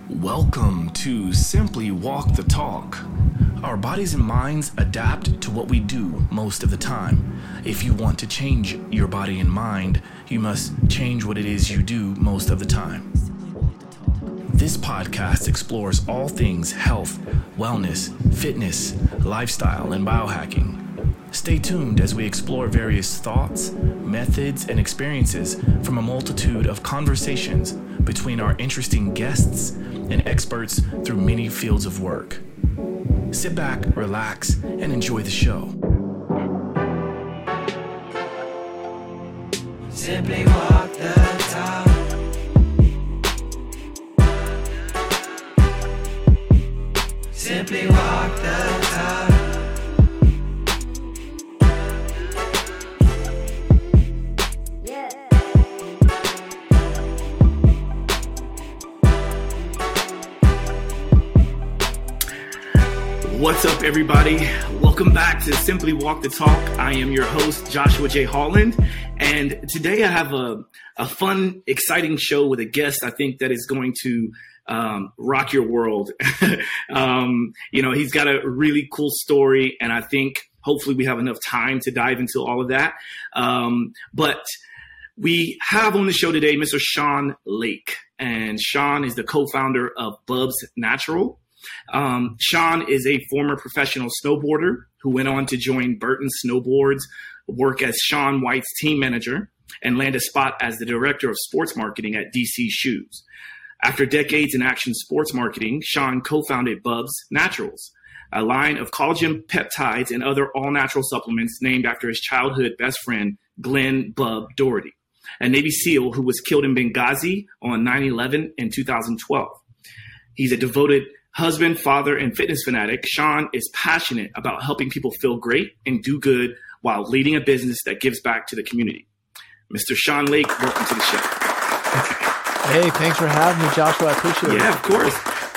Welcome to Simply Walk the Talk. Our bodies and minds adapt to what we do most of the time. If you want to change your body and mind, you must change what it is you do most of the time. This podcast explores all things health, wellness, fitness, lifestyle, and biohacking. Stay tuned as we explore various thoughts, methods, and experiences from a multitude of conversations between our interesting guests and experts through many fields of work. Sit back, relax, and enjoy the show. Simply walk the talk. Simply walk the talk. What's up, everybody? Welcome back to Simply Walk the Talk. I am your host, Joshua J. Holland, and today I have a fun, exciting show with a guest I think that is going to rock your world. He's got a really cool story, and I think hopefully we have enough time to dive into all of that. But we have on the show today Mr. Sean Lake, and Sean is the co-founder of Bubs Natural. Sean is a former professional snowboarder who went on to join Burton Snowboards, work as Shaun White's team manager, and land a spot as the director of sports marketing at DC Shoes. After decades in action sports marketing, Sean co-founded Bubs Naturals, a line of collagen peptides and other all-natural supplements named after his childhood best friend, Glenn Bub Doherty, a Navy SEAL who was killed in Benghazi on 9/11 in 2012. He's a devoted husband, father, and fitness fanatic. Sean is passionate about helping people feel great and do good while leading a business that gives back to the community. Mr. Sean Lake, welcome to the show. Hey, thanks for having me, Joshua. I appreciate it. Yeah, of course.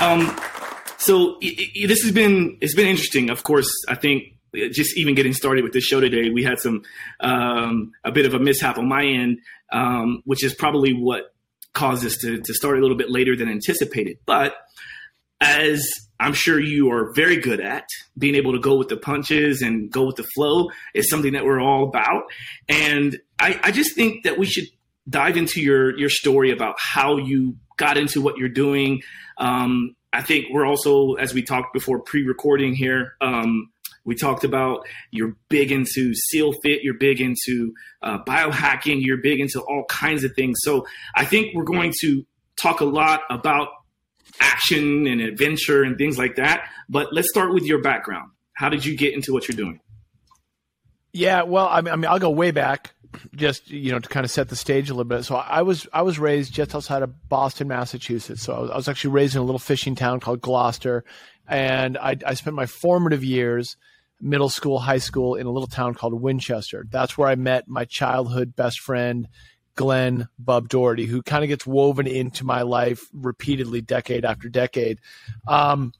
This has been interesting. Of course, I think just even getting started with this show today, we had some a bit of a mishap on my end, which is probably what caused us to start a little bit later than anticipated. But as I'm sure you are very good at, being able to go with the punches and go with the flow is something that we're all about. And I just think that we should dive into your story about how you got into what you're doing. I think we're also, as we talked before pre-recording here, we talked about you're big into SEAL Fit, you're big into biohacking, you're big into all kinds of things. So I think we're going to talk a lot about action and adventure and things like that. But let's start with your background. How did you get into what you're doing? Yeah, well, I mean, I'll go way back, just to kind of set the stage a little bit. So I was raised just outside of Boston, Massachusetts. So I was actually raised in a little fishing town called Gloucester, and I spent my formative years, middle school, high school, in a little town called Winchester. That's where I met my childhood best friend, Glenn Bub Doherty, who kind of gets woven into my life repeatedly, decade after decade. And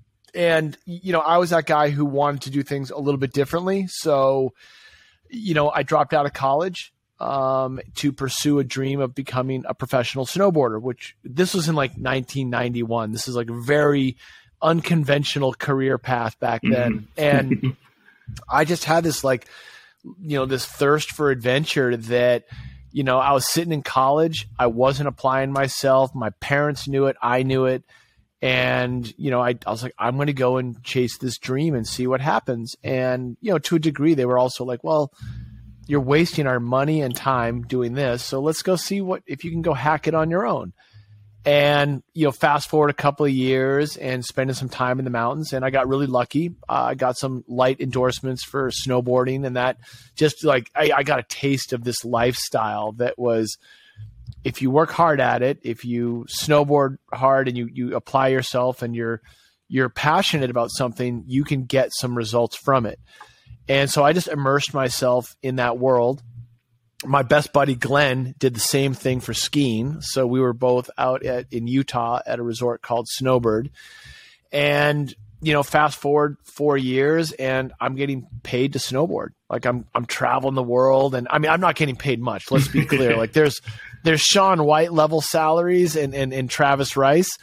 I was that guy who wanted to do things a little bit differently. So, I dropped out of college to pursue a dream of becoming a professional snowboarder, which this was in like 1991. This is like a very unconventional career path back then. And I just had this this thirst for adventure that, I was sitting in college. I wasn't applying myself. My parents knew it. I knew it. And, I was like, I'm going to go and chase this dream and see what happens. And, to a degree, they were also like, well, you're wasting our money and time doing this. So let's go see if you can go hack it on your own. And, fast forward a couple of years and spending some time in the mountains. And I got really lucky. I got some light endorsements for snowboarding, and that just I got a taste of this lifestyle that was, if you work hard at it, if you snowboard hard and you apply yourself and you're passionate about something, you can get some results from it. And so I just immersed myself in that world. My best buddy, Glenn, did the same thing for skiing. So we were both out in Utah at a resort called Snowbird. And, fast forward 4 years and I'm getting paid to snowboard. Like I'm traveling the world, and I mean, I'm not getting paid much. Let's be clear. Like there's Shaun White level salaries and Travis Rice.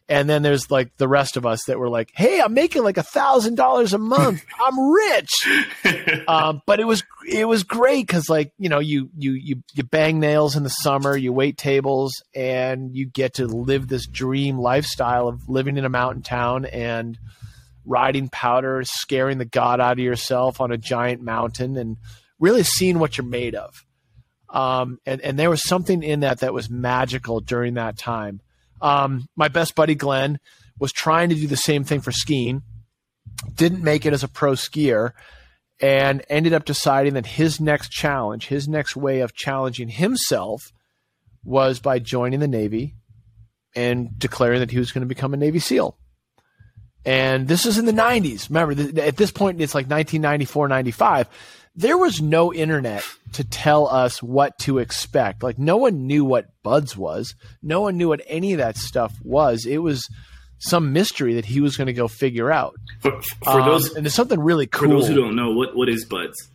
And then there's like the rest of us that were like, hey, I'm making like $1,000 a month. I'm rich. But it was great because like, you bang nails in the summer, you wait tables, and you get to live this dream lifestyle of living in a mountain town and riding powder, scaring the God out of yourself on a giant mountain and really seeing what you're made of. And there was something in that was magical during that time. My best buddy, Glenn, was trying to do the same thing for skiing, didn't make it as a pro skier, and ended up deciding that his next challenge, his next way of challenging himself was by joining the Navy and declaring that he was going to become a Navy SEAL. And this is in the 90s. Remember, at this point, it's like 1994, 95. There was no internet to tell us what to expect. Like, no one knew what BUD/S was. No one knew what any of that stuff was. It was some mystery that he was going to go figure out. For those, and there's something really cool. For those who don't know, what is BUD/S?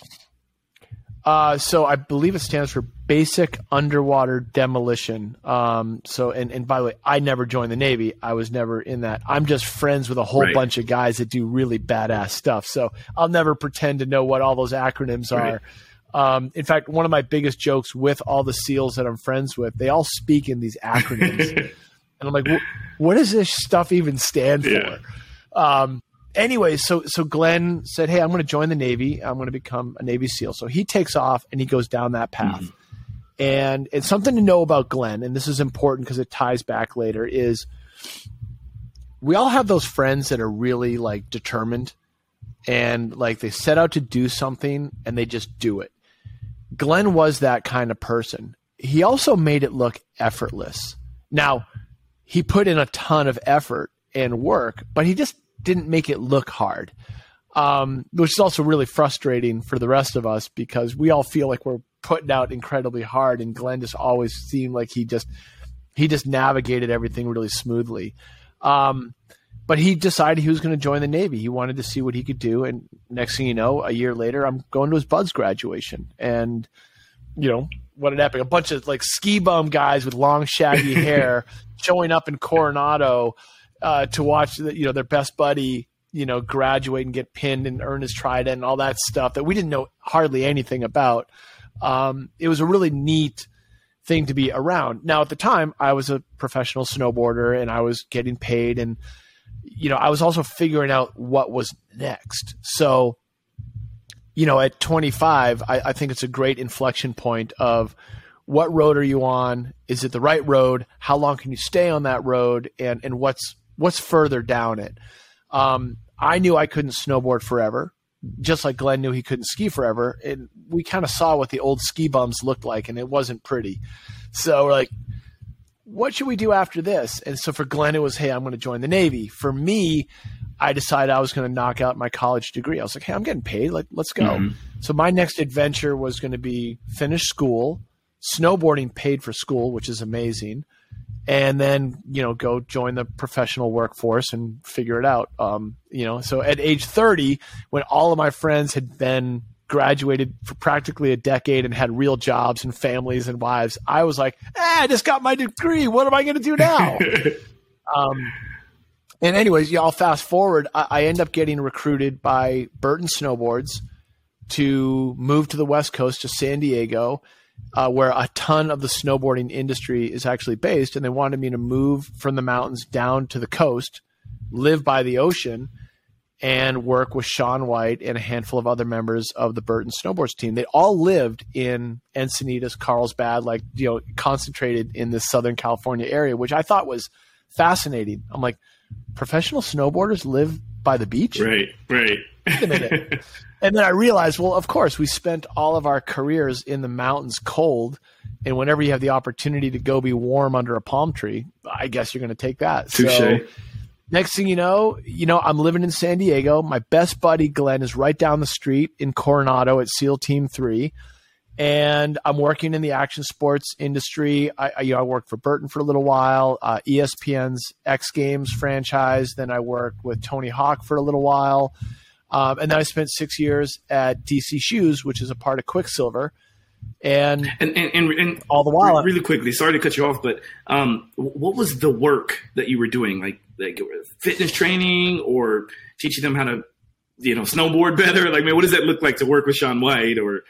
So I believe it stands for Basic Underwater Demolition. And by the way, I never joined the Navy. I was never in that. I'm just friends with a whole bunch of guys that do really badass stuff. So I'll never pretend to know what all those acronyms are. In fact, one of my biggest jokes with all the SEALs that I'm friends with, they all speak in these acronyms. And I'm like, what does this stuff even stand for? Anyway, so Glenn said, hey, I'm going to join the Navy. I'm going to become a Navy SEAL. So he takes off and he goes down that path. Mm-hmm. And it's something to know about Glenn, and this is important because it ties back later, is we all have those friends that are really like determined and like they set out to do something and they just do it. Glenn was that kind of person. He also made it look effortless. Now, he put in a ton of effort and work, but he just didn't make it look hard, which is also really frustrating for the rest of us because we all feel like we're putting out incredibly hard, and Glenn just always seemed like he just navigated everything really smoothly. But he decided he was going to join the Navy. He wanted to see what he could do, and next thing you know, a year later, I'm going to his BUD/S graduation, and what an epic! A bunch of like ski bum guys with long shaggy hair showing up in Coronado to watch their best buddy graduate and get pinned and earn his trident and all that stuff that we didn't know hardly anything about. It was a really neat thing to be around. Now, at the time, I was a professional snowboarder and I was getting paid, and I was also figuring out what was next. So, at 25, I think it's a great inflection point of what road are you on? Is it the right road? How long can you stay on that road? And what's further down it? I knew I couldn't snowboard forever, just like Glenn knew he couldn't ski forever. And we kind of saw what the old ski bums looked like, and it wasn't pretty. So we're like, what should we do after this? And so for Glenn, it was, hey, I'm going to join the Navy. For me, I decided I was going to knock out my college degree. I was like, hey, I'm getting paid. Let's go. Mm-hmm. So my next adventure was going to be finish school, snowboarding paid for school, which is amazing. And then, go join the professional workforce and figure it out. So at age 30, when all of my friends had been graduated for practically a decade and had real jobs and families and wives, I was like, I just got my degree. What am I going to do now? And anyways, I'll fast forward. I end up getting recruited by Burton Snowboards to move to the West Coast to San Diego, where a ton of the snowboarding industry is actually based. And they wanted me to move from the mountains down to the coast, live by the ocean, and work with Sean White and a handful of other members of the Burton Snowboards team. They all lived in Encinitas, Carlsbad, concentrated in the Southern California area, which I thought was fascinating. I'm like, professional snowboarders live by the beach? Right. Wait a minute. And then I realized, well, of course, we spent all of our careers in the mountains cold, and whenever you have the opportunity to go be warm under a palm tree, I guess you're going to take that. Touché. So next thing you know, I'm living in San Diego. My best buddy, Glenn, is right down the street in Coronado at SEAL Team 3. And I'm working in the action sports industry. I worked for Burton for a little while, ESPN's X Games franchise. Then I worked with Tony Hawk for a little while. And then I spent 6 years at DC Shoes, which is a part of Quicksilver. And all the while, really quickly, sorry to cut you off, but what was the work that you were doing? Like fitness training or teaching them how to, snowboard better? Like, man, what does that look like to work with Shaun White or,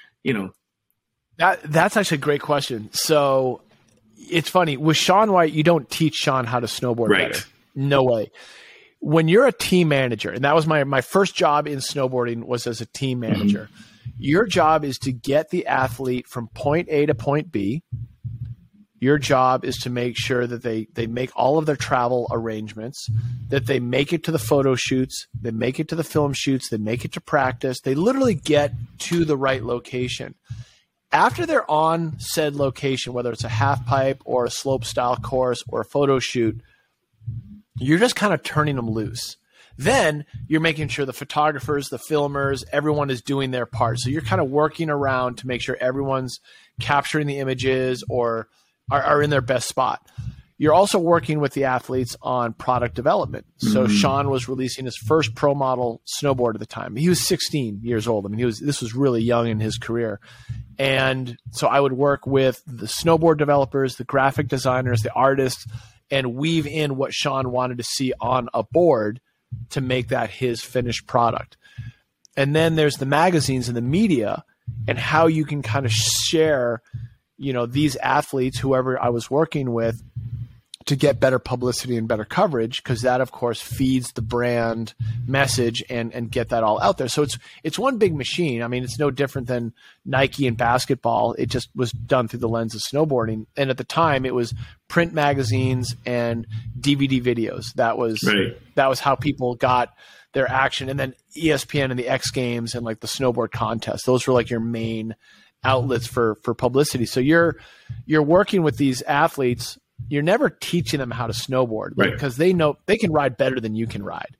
That's actually a great question. So it's funny. With Shaun White, you don't teach Shaun how to snowboard better. No way. When you're a team manager, and that was my first job in snowboarding was as a team manager, your job is to get the athlete from point A to point B. Your job is to make sure that they make all of their travel arrangements, that they make it to the photo shoots, they make it to the film shoots, they make it to practice. They literally get to the right location. After they're on said location, whether it's a half pipe or a slope style course or a photo shoot, you're just kind of turning them loose. Then you're making sure the photographers, the filmers, everyone is doing their part. So you're kind of working around to make sure everyone's capturing the images or are in their best spot. You're also working with the athletes on product development. So Shaun was releasing his first pro model snowboard at the time. He was 16 years old. I mean, this was really young in his career. And so I would work with the snowboard developers, the graphic designers, the artists, and weave in what Shaun wanted to see on a board to make that his finished product. And then there's the magazines and the media and how you can kind of share, these athletes, whoever I was working with, to get better publicity and better coverage, because that, of course, feeds the brand message and get that all out there. So it's one big machine. I mean, it's no different than Nike and basketball. It just was done through the lens of snowboarding. And at the time, it was print magazines and DVD videos. That was how people got their action. And then ESPN and the X Games and like the snowboard contest. Those were like your main outlets for publicity. So you're working with these athletes. You're never teaching them how to snowboard because they know they can ride better than you can ride.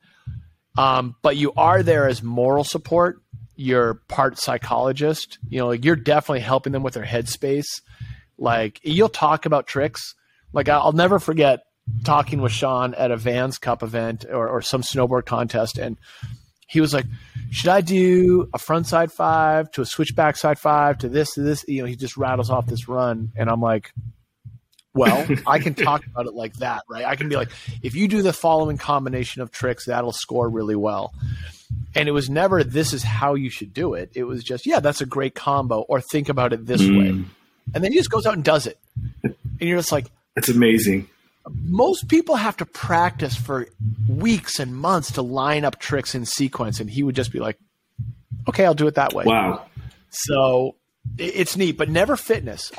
But you are there as moral support. You're part psychologist. You're definitely helping them with their headspace. Like, you'll talk about tricks. Like, I'll never forget talking with Shaun at a Vans Cup event or some snowboard contest. And he was like, should I do a frontside 5 to a switchback side 5 to this, to this? He just rattles off this run. And I'm like, well, I can talk about it like that, right? I can be like, if you do the following combination of tricks, that'll score really well. And it was never, this is how you should do it. It was just, yeah, that's a great combo, or think about it this way. And then he just goes out and does it. And you're just like, that's amazing. Most people have to practice for weeks and months to line up tricks in sequence. And he would just be like, okay, I'll do it that way. Wow. So it's neat, but never fitness.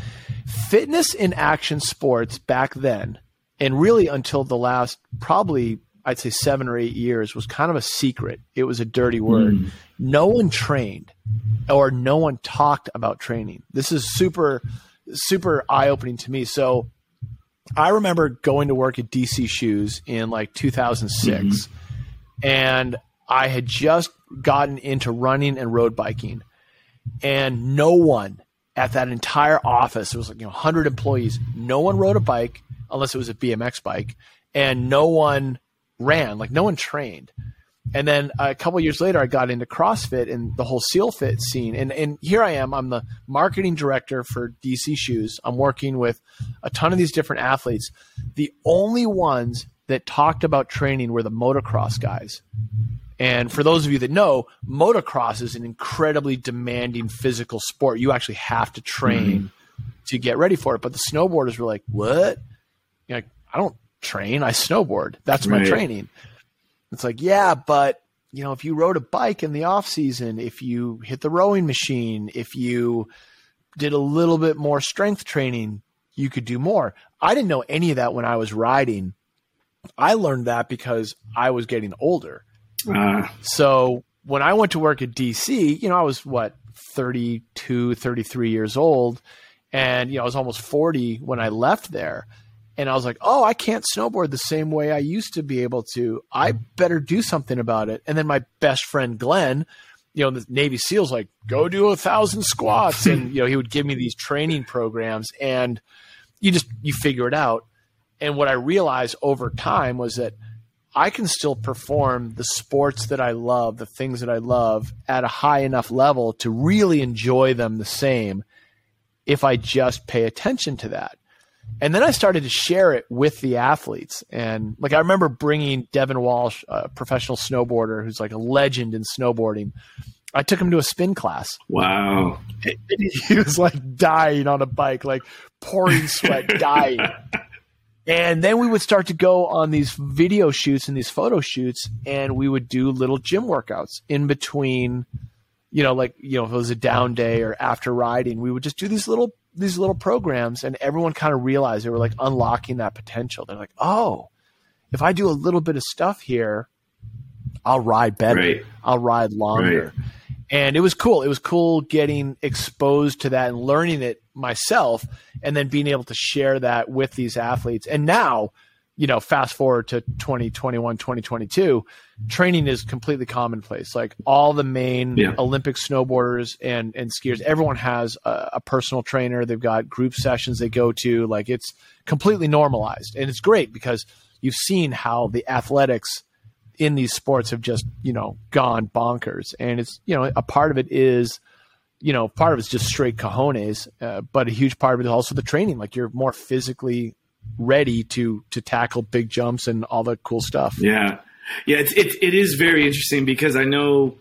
Fitness in action sports back then, and really until the last probably I'd say 7 or 8 years, was kind of a secret. It was a dirty word. No one trained or no one talked about training. This is super, super eye-opening to me. So I remember going to work at DC Shoes in like 2006, and I had just gotten into running and road biking, and no one at that entire office, it was like 100 employees, no one rode a bike unless it was a BMX bike, and no one ran, like no one trained. And then a couple of years later, I got into CrossFit and the whole SEAL Fit scene. And here I am. I'm the marketing director for DC Shoes. I'm working with a ton of these different athletes. The only ones that talked about training were the motocross guys. And for those of you that know, motocross is an incredibly demanding physical sport. You actually have to train to get ready for it. But the snowboarders were like, what? You're like, I don't train. I snowboard. That's my training. It's like, yeah, but if you rode a bike in the off season, if you hit the rowing machine, if you did a little bit more strength training, you could do more. I didn't know any of that when I was riding. I learned that because I was getting older. So when I went to work at DC, I was 32, 33 years old. And, I was almost 40 when I left there. And I was like, oh, I can't snowboard the same way I used to be able to. I better do something about it. And then my best friend, Glenn, the Navy SEALs, like, go do 1,000 squats. And, he would give me these training programs, and you figure it out. And what I realized over time was that I can still perform the sports that I love, the things that I love, at a high enough level to really enjoy them the same if I just pay attention to that. And then I started to share it with the athletes. And like, I remember bringing Devin Walsh, a professional snowboarder who's like a legend in snowboarding. I took him to a spin class. Wow. He was like dying on a bike, like pouring sweat, dying. And then we would start to go on these video shoots and these photo shoots, and we would do little gym workouts in between, if it was a down day or after riding, we would just do these little programs, and everyone kind of realized they were like unlocking that potential. They're like, oh, if I do a little bit of stuff here, I'll ride better. Right. I'll ride longer. Right. And it was cool. It was cool getting exposed to that and learning it myself, and then being able to share that with these athletes. And now, fast forward to 2021, 2022, training is completely commonplace. Like all the main Olympic snowboarders and skiers, everyone has a personal trainer. They've got group sessions they go to. Like it's completely normalized. And it's great because you've seen how the athletics in these sports have just, gone bonkers. And it's, a part of it is, part of it's just straight cojones, but a huge part of it is also the training. Like you're more physically ready to tackle big jumps and all the cool stuff. Yeah. It is very interesting because I know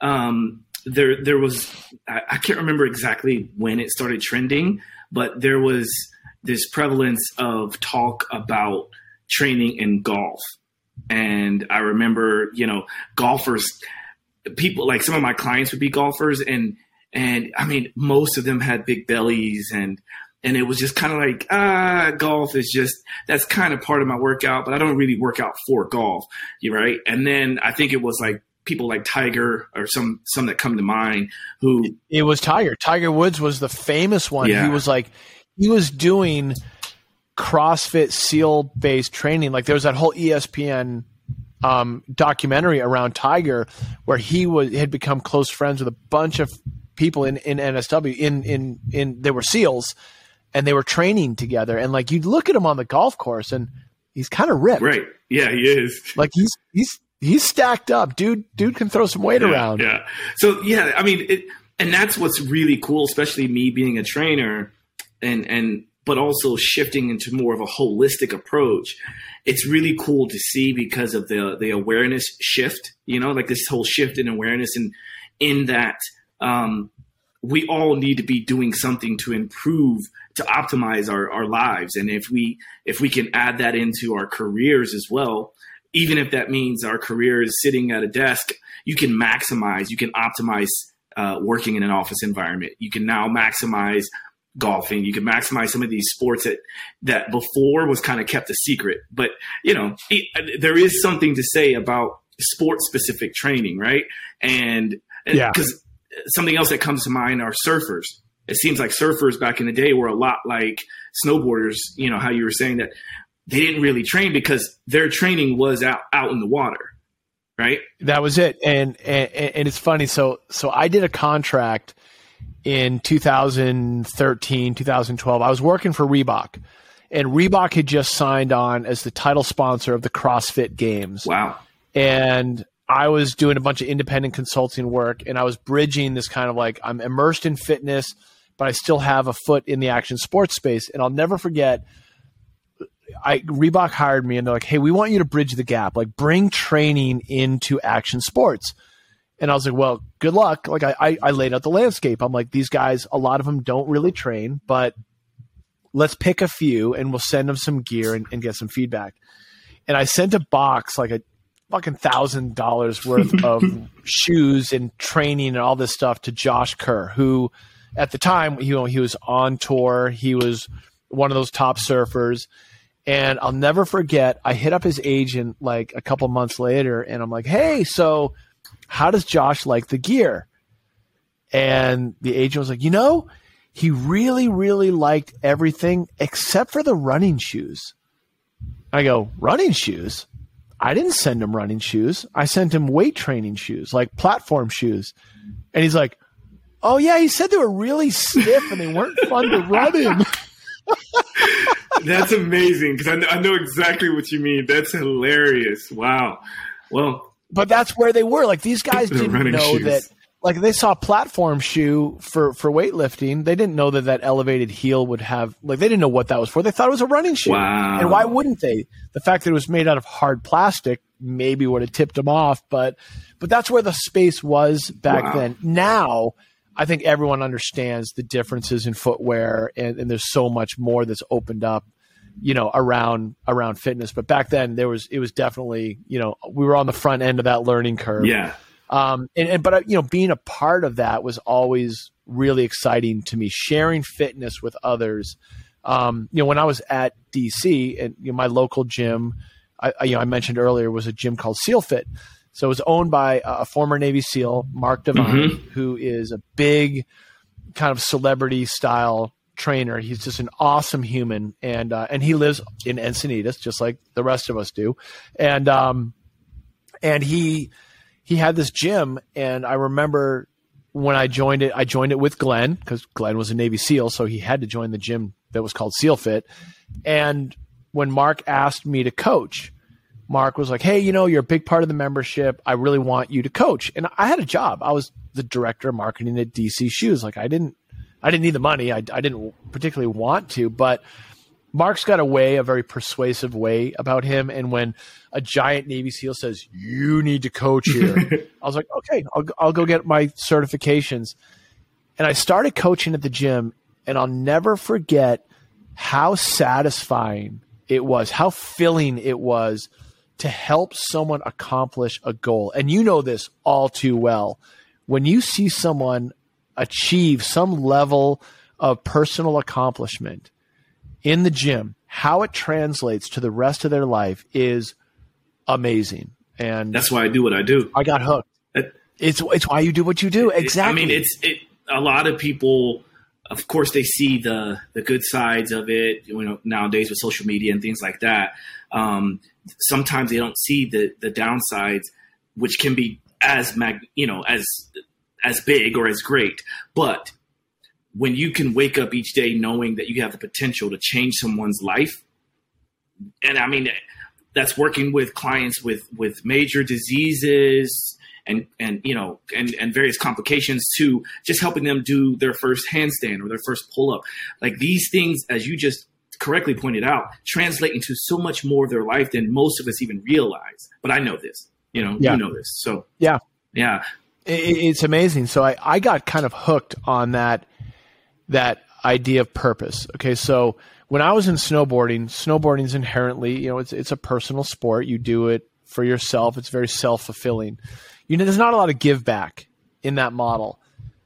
there was, I can't remember exactly when it started trending, but there was this prevalence of talk about training in golf. And I remember, golfers, people like some of my clients would be golfers, and I mean, most of them had big bellies, and it was just kind of like, golf is just, that's kind of part of my workout, but I don't really work out for golf. You're right. And then I think it was like people like Tiger or some that come to mind who. It was Tiger. Tiger Woods was the famous one. Yeah. He was doing CrossFit SEAL-based training. Like there was that whole ESPN documentary around Tiger where he had become close friends with a bunch of people in NSW in they were SEALs, and they were training together. And like you'd look at him on the golf course and he's kind of ripped. Right. Yeah, he is. Like he's stacked up. Dude can throw some weight around. Yeah. So yeah, I mean, and that's what's really cool, especially me being a trainer but also shifting into more of a holistic approach. It's really cool to see because of the awareness shift, like this whole shift in awareness, and in that we all need to be doing something to improve, to optimize our lives. And if we can add that into our careers as well, even if that means our career is sitting at a desk, you can optimize working in an office environment. You can now maximize golfing. You can maximize some of these sports that before was kind of kept a secret. But, there is something to say about sport-specific training, right? And because something else that comes to mind are surfers. It seems like surfers back in the day were a lot like snowboarders, how you were saying that they didn't really train because their training was out in the water, right? That was it. And it's funny. So I did a contract in 2013, 2012. I was working for Reebok, and Reebok had just signed on as the title sponsor of the CrossFit Games. Wow. And I was doing a bunch of independent consulting work, and I was bridging this kind of like, I'm immersed in fitness, but I still have a foot in the action sports space. And I'll never forget, Reebok hired me, and they're like, hey, we want you to bridge the gap, like bring training into action sports. And I was like, well, good luck. Like I laid out the landscape. I'm like, these guys, a lot of them don't really train, but let's pick a few and we'll send them some gear and get some feedback. And I sent a box, like a fucking $1,000 worth of shoes and training and all this stuff to Josh Kerr, who at the time, he was on tour. He was one of those top surfers. And I'll never forget, I hit up his agent like a couple months later, and I'm like, hey, so how does Josh like the gear? And the agent was like, he really, really liked everything except for the running shoes. I go, running shoes? I didn't send him running shoes. I sent him weight training shoes, like platform shoes. And he's like, oh yeah, he said they were really stiff and they weren't fun to run in. That's amazing, because I know exactly what you mean. That's hilarious. Wow. Well, but that's where they were. Like these guys didn't know shoes. That like they saw a platform shoe for weightlifting. They didn't know that elevated heel would have, like, they didn't know what that was for. They thought it was a running shoe. Wow. And why wouldn't they? The fact that it was made out of hard plastic maybe would have tipped them off, but that's where the space was back then. Now, I think everyone understands the differences in footwear, and there's so much more that's opened up, around fitness. But back then it was definitely, we were on the front end of that learning curve. Yeah. But being a part of that was always really exciting to me, sharing fitness with others. When I was at DC and my local gym, I mentioned earlier, was a gym called SEAL Fit. So it was owned by a former Navy SEAL, Mark Devine, who is a big kind of celebrity style trainer. He's just an awesome human. And he lives in Encinitas, just like the rest of us do. And he had this gym, and I remember when I joined it with Glenn, because Glenn was a Navy SEAL, so he had to join the gym that was called SEAL Fit. And when Mark asked me to coach, Mark was like, hey, you're a big part of the membership. I really want you to coach. And I had a job. I was the director of marketing at DC Shoes. Like, I didn't need the money. I didn't particularly want to, but Mark's got a very persuasive way about him. And when a giant Navy SEAL says, you need to coach here, I was like, okay, I'll go get my certifications. And I started coaching at the gym, and I'll never forget how satisfying it was, how filling it was to help someone accomplish a goal. And you know this all too well. When you see someone achieve some level of personal accomplishment in the gym, how it translates to the rest of their life is amazing. And that's why I do what I do. I got hooked. It's why you do what you do. Exactly. A lot of people, of course, they see the good sides of it, nowadays with social media and things like that. Sometimes they don't see the downsides, which can be as big or as great. But when you can wake up each day knowing that you have the potential to change someone's life, and I mean, that's working with clients with major diseases and various complications, to just helping them do their first handstand or their first pull up. Like, these things, as you just correctly pointed out, translate into so much more of their life than most of us even realize. But I know this, you know this. So yeah. It's amazing. So I got kind of hooked on that idea of purpose. Okay. So when I was in snowboarding is inherently, it's a personal sport. You do it for yourself. It's very self-fulfilling. There's not a lot of give back in that model.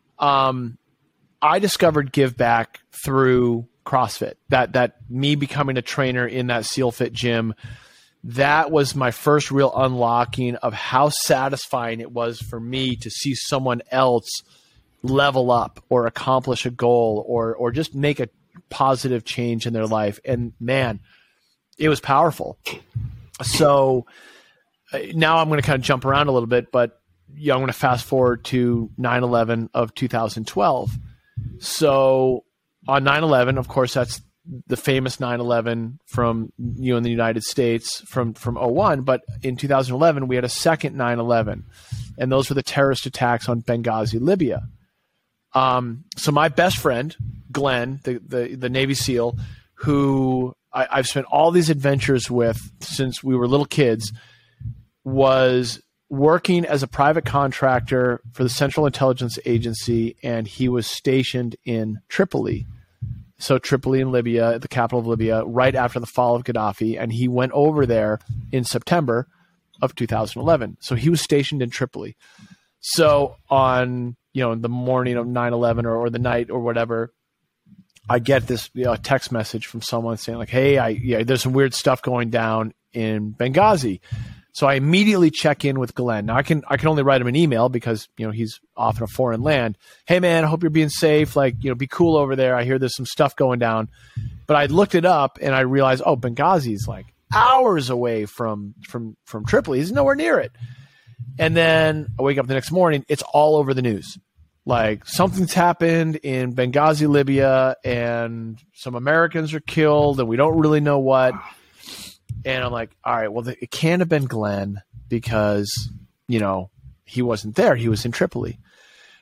I discovered give back through CrossFit, that me becoming a trainer in that SEAL Fit gym. That was my first real unlocking of how satisfying it was for me to see someone else level up or accomplish a goal or just make a positive change in their life. And man, it was powerful. So now I'm going to kind of jump around a little bit, but I'm going to fast forward to 9/11 of 2012. So on 9/11, of course, that's the famous 9/11 from in the United States from 2001. But in 2011, we had a second 9/11, and those were the terrorist attacks on Benghazi, Libya. So my best friend, Glenn, the Navy SEAL, who I've spent all these adventures with since we were little kids, was working as a private contractor for the Central Intelligence Agency, and he was stationed in Tripoli. So Tripoli in Libya, the capital of Libya, right after the fall of Gaddafi, and he went over there in September of 2011. So he was stationed in Tripoli. So on the morning of 9/11 or the night or whatever, I get this text message from someone saying like, "Hey, there's some weird stuff going down in Benghazi." So I immediately check in with Glenn. Now I can only write him an email because he's off in a foreign land. Hey man, I hope you're being safe. Be cool over there. I hear there's some stuff going down. But I looked it up and I realized, Benghazi's like hours away from Tripoli. He's nowhere near it. And then I wake up the next morning. It's all over the news. Like something's happened in Benghazi, Libya, and some Americans are killed, and we don't really know what. And I'm like, all right, well, it can't have been Glenn because, he wasn't there. He was in Tripoli.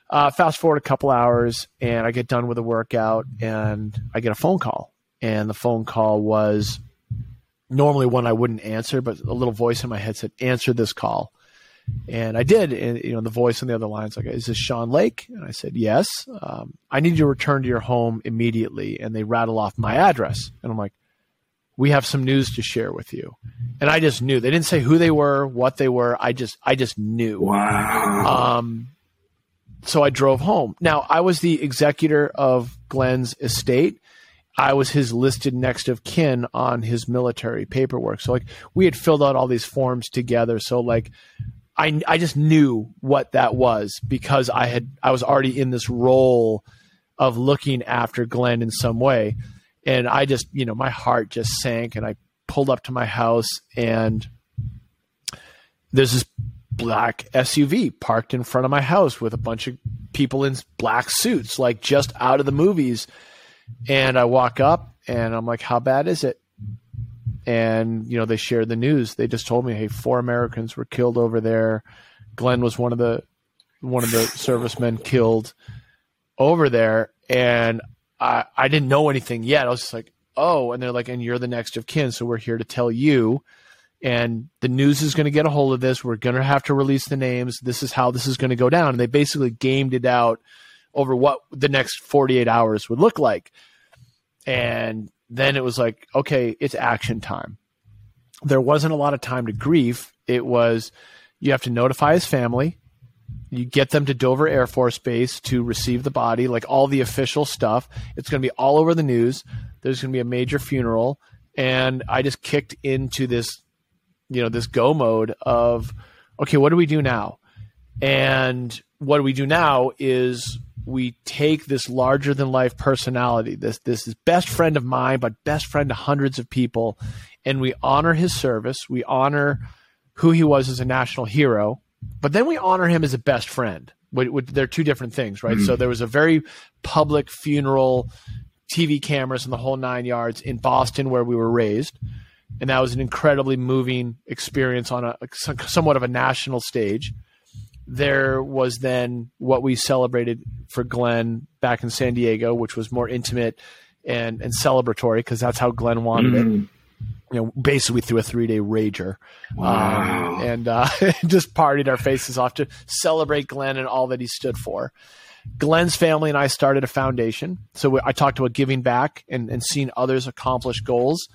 Fast forward a couple hours, and I get done with a workout, and I get a phone call. And the phone call was normally one I wouldn't answer, but a little voice in my head said, "Answer this call." And I did. And the voice on the other line is like, "Is this Sean Lake?" And I said, "Yes. I need you to return to your home immediately." And they rattle off my address. And I'm like, "We have some news to share with you." And I just knew. They didn't say who they were, what they were. I just knew. Wow. So I drove home. Now, I was the executor of Glenn's estate. I was his listed next of kin on his military paperwork. So we had filled out all these forms together. So I just knew what that was because I was already in this role of looking after Glenn in some way. And I just, my heart just sank, and I pulled up to my house, and there's this black SUV parked in front of my house with a bunch of people in black suits, like just out of the movies. And I walk up, and I'm like, "How bad is it?" And, they shared the news. They just told me, "Hey, 4 Americans were killed over there. Glenn was one of the servicemen killed over there." And I didn't know anything yet. I was just like, "Oh," and they're like, "And you're the next of kin. So we're here to tell you, and the news is going to get a hold of this. We're going to have to release the names. This is how this is going to go down." And they basically gamed it out over what the next 48 hours would look like. And then it was like, okay, it's action time. There wasn't a lot of time to grieve. It was, you have to notify his family. You get them to Dover Air Force Base to receive the body, like all the official stuff. It's going to be all over the news. There's going to be a major funeral. And I just kicked into this, this go mode of, okay, what do we do now? And what we do now is we take this larger than life personality, this best friend of mine, but best friend to hundreds of people, and we honor his service. We honor who he was as a national hero, but then we honor him as a best friend. They're two different things, right? So there was a very public funeral, TV cameras and the whole 9 yards in Boston where we were raised. And that was an incredibly moving experience on somewhat of a national stage. There was then what we celebrated for Glenn back in San Diego, which was more intimate and celebratory because that's how Glenn wanted it. Basically we threw a 3-day rager. Wow. And just partied our faces off to celebrate Glenn and all that he stood for. Glenn's family and I started a foundation. So I talked about giving back and seeing others accomplish goals.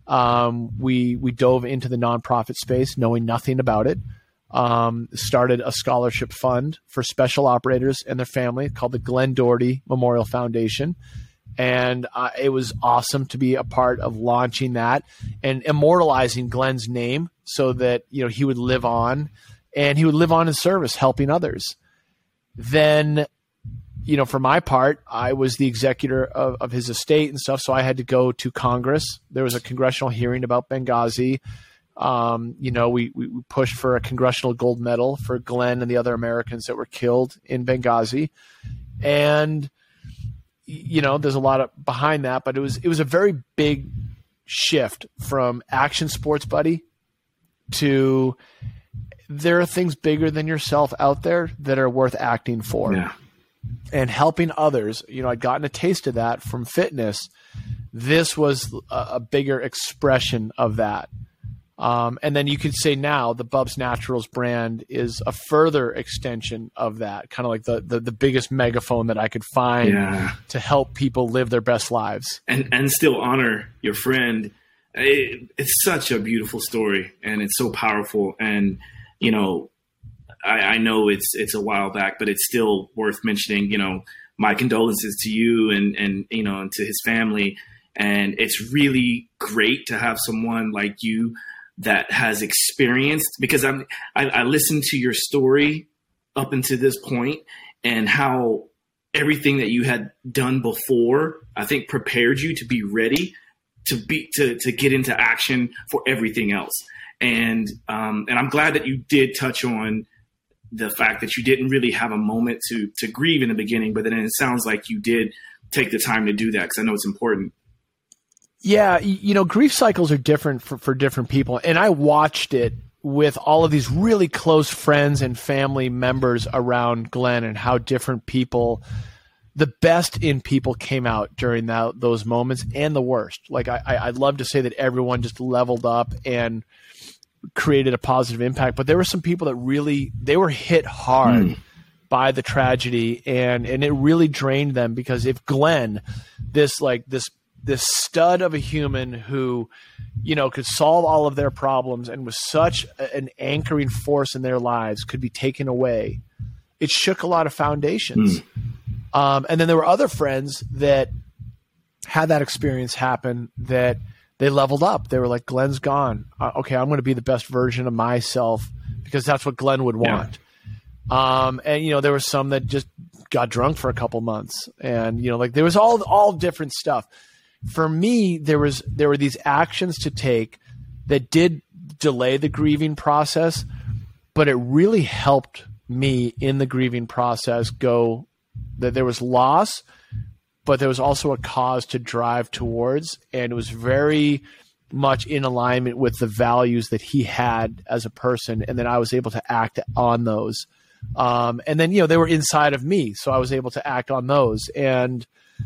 We dove into the nonprofit space knowing nothing about it. Started a scholarship fund for special operators and their family called the Glenn Doherty Memorial Foundation. And it was awesome to be a part of launching that and immortalizing Glenn's name so that, he would live on, and he would live on in service, helping others. Then, for my part, I was the executor of his estate and stuff. So I had to go to Congress. There was a congressional hearing about Benghazi. We pushed for a congressional gold medal for Glenn and the other Americans that were killed in Benghazi. And, there's a lot behind that, but it was a very big shift from action sports buddy to there are things bigger than yourself out there that are worth acting for. Yeah. And helping others. I'd gotten a taste of that from fitness. This was a bigger expression of that. And then you could say now the Bubs Naturals brand is a further extension of that, kind of like the biggest megaphone that I could find to help people live their best lives. And still honor your friend. It's such a beautiful story, and it's so powerful. And, I know it's a while back, but it's still worth mentioning, my condolences to you and to his family. And it's really great to have someone like you that has experienced, because I listened to your story up until this point and how everything that you had done before, I think prepared you to be ready to get into action for everything else. And I'm glad that you did touch on the fact that you didn't really have a moment to grieve in the beginning, but then it sounds like you did take the time to do that, because I know it's important. Yeah, grief cycles are different for different people. And I watched it with all of these really close friends and family members around Glenn, and how different people, the best in people came out during those moments, and the worst. Like I'd love to say that everyone just leveled up and created a positive impact, but there were some people that really, they were hit hard by the tragedy, and it really drained them, because if Glenn, this stud of a human who, could solve all of their problems and was such an anchoring force in their lives, could be taken away, it shook a lot of foundations. And then there were other friends that had that experience happen, that they leveled up. They were like, Glenn's gone. Okay, I'm going to be the best version of myself, because that's what Glenn would want. And there was some that just got drunk for a couple months, and there was all different stuff. For me, there were these actions to take that did delay the grieving process, but it really helped me in the grieving process go that there was loss, but there was also a cause to drive towards, and it was very much in alignment with the values that he had as a person, and then I was able to act on those. And then, they were inside of me, so I was able to act on those. And,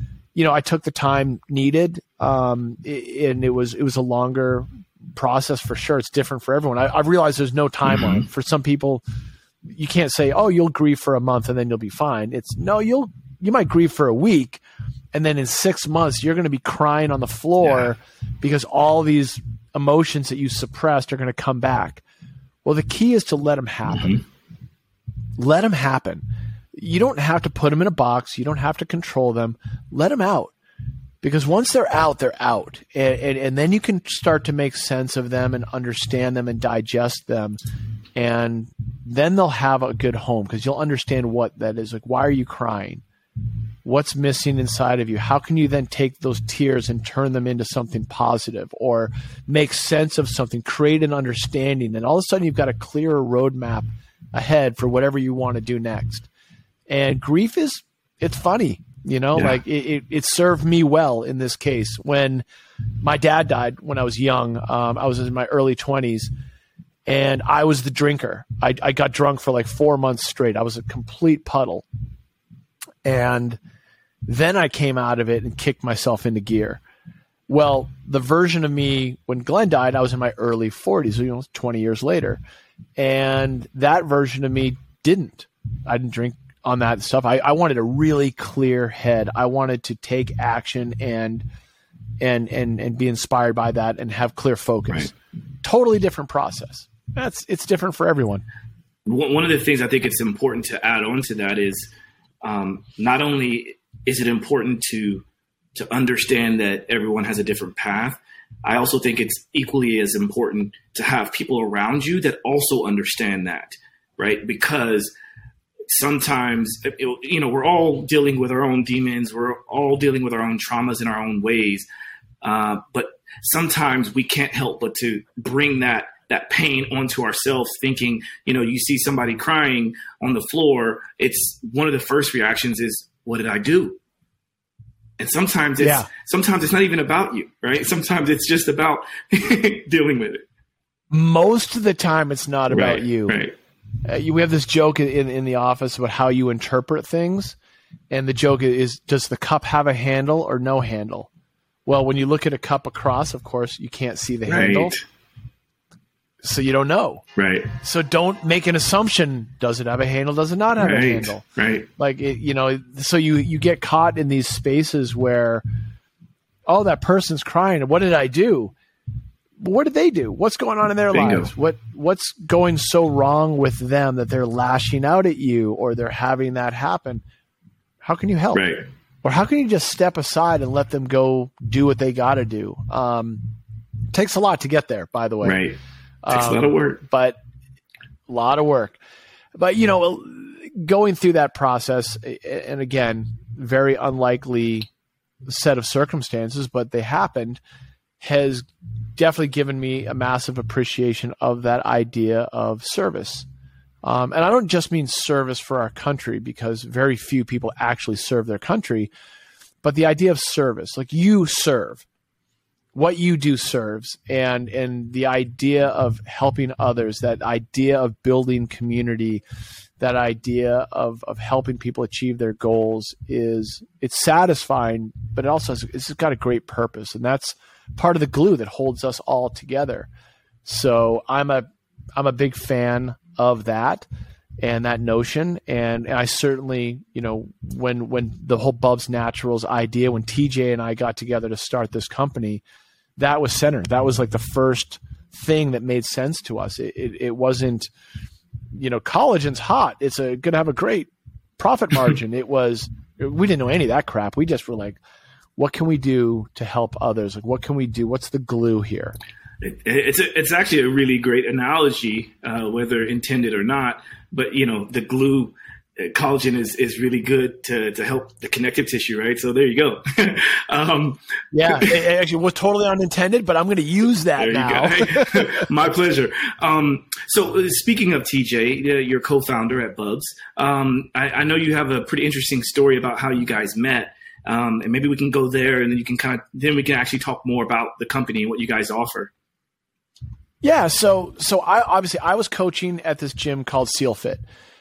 I took the time needed, and it was a longer process for sure. It's different for everyone. I've realized there's no timeline. For some people, you can't say, oh, you'll grieve for a month and then you'll be fine. It's no, you might grieve for a week, and then in 6 months, you're going to be crying on the floor because all these emotions that you suppressed are going to come back. Well, the key is to let them happen. Let them happen. You don't have to put them in a box. You don't have to control them. Let them out. Because once they're out, they're out. And then you can start to make sense of them and understand them and digest them. And then they'll have a good home, because you'll understand what that is. Like, why are you crying? What's missing inside of you? How can you then take those tears and turn them into something positive, or make sense of something, create an understanding? And all of a sudden you've got a clearer roadmap ahead for whatever you want to do next. And grief it's funny, like it served me well in this case. When my dad died when I was young, I was in my early 20s, and I was the drinker. I got drunk for like 4 months straight. I was a complete puddle. And then I came out of it and kicked myself into gear. Well, the version of me when Glenn died, I was in my early 40s, 20 years later. And that version of me I didn't drink on that stuff. I wanted a really clear head. I wanted to take action and be inspired by that and have clear focus. Right. Totally different process. It's different for everyone. One of the things I think it's important to add on to that is not only is it important to understand that everyone has a different path, I also think it's equally as important to have people around you that also understand that, right? Because sometimes, we're all dealing with our own demons. We're all dealing with our own traumas in our own ways. But sometimes we can't help but to bring that pain onto ourselves, thinking, you see somebody crying on the floor. It's one of the first reactions is, what did I do? And sometimes it's not even about you, right? Sometimes it's just about dealing with it. Most of the time it's not about right, you. Right. We have this joke in the office about how you interpret things. And the joke is, does the cup have a handle or no handle? Well, when you look at a cup across, of course, you can't see the handle. So you don't know. Right. So don't make an assumption. Does it have a handle? Does it not have a handle? Right. Like, so you get caught in these spaces where, oh, that person's crying. What did I do? What did they do? What's going on in their lives? What's going so wrong with them that they're lashing out at you, or they're having that happen? How can you help? Right. Or how can you just step aside and let them go do what they got to do? It takes a lot to get there, by the way. Right. Takes a lot of work. But a lot of work. But, going through that process, and again, very unlikely set of circumstances, but they happened, has definitely given me a massive appreciation of that idea of service. And I don't just mean service for our country, because very few people actually serve their country, but the idea of service, like you serve. what you do serves, and the idea of helping others, that idea of building community, that idea of helping people achieve their goals it's satisfying, but it also it's got a great purpose, and that's part of the glue that holds us all together. So I'm a big fan of that and that notion. And I certainly, when the whole Bubs Naturals idea, when TJ and I got together to start this company, that was center. That was like the first thing that made sense to us. It wasn't, collagen's hot. It's going to have a great profit margin. We didn't know any of that crap. We just were like, what can we do to help others? Like, what can we do? What's the glue here? It's actually a really great analogy, whether intended or not. But the glue, collagen is really good to help the connective tissue, right? So there you go. Yeah, it actually was totally unintended, but I'm going to use that there now. You go. My pleasure. So speaking of TJ, your co-founder at Bubs, I know you have a pretty interesting story about how you guys met. And maybe we can go there, and then then we can actually talk more about the company and what you guys offer. Yeah. So I was coaching at this gym called SEAL Fit.